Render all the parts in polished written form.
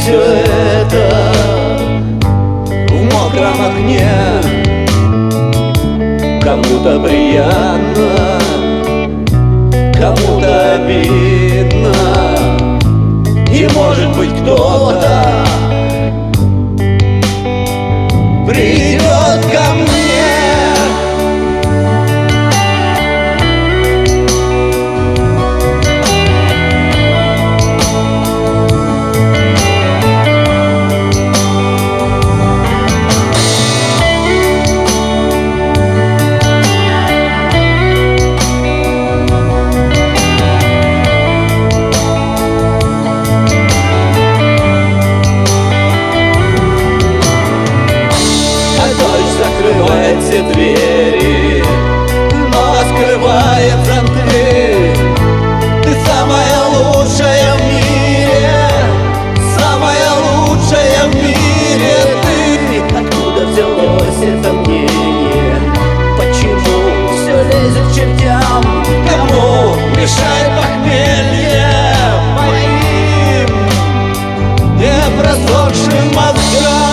все это в мокром окне. Кому-то приятно, кому-то обидно, и может быть кто-то придет ко мне. Закрывает все двери, но скрывает зонты. Ты самая лучшая в мире, самая лучшая в мире ты. Откуда взялось это мнение? Почему все лезет к чертям? Кому мешает похмелье моим непросохшим мозгам?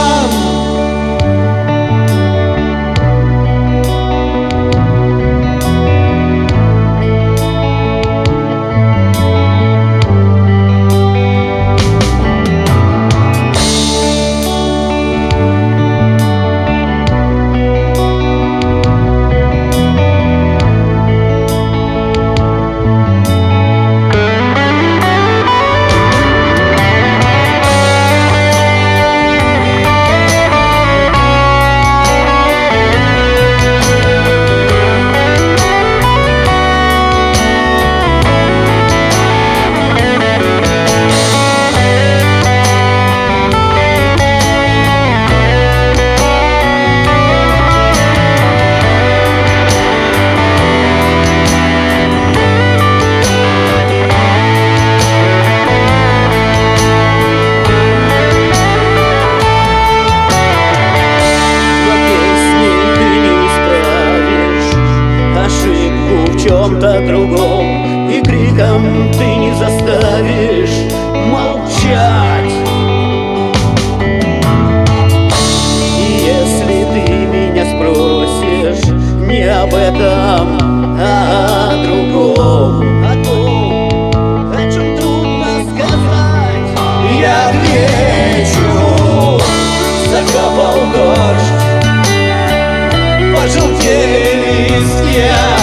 В чем-то другом, и криком ты не заставишь молчать. И если ты меня спросишь не об этом, а о другом, о том, о чем трудно сказать, я отвечу: закапал дождь, пожелтели листья.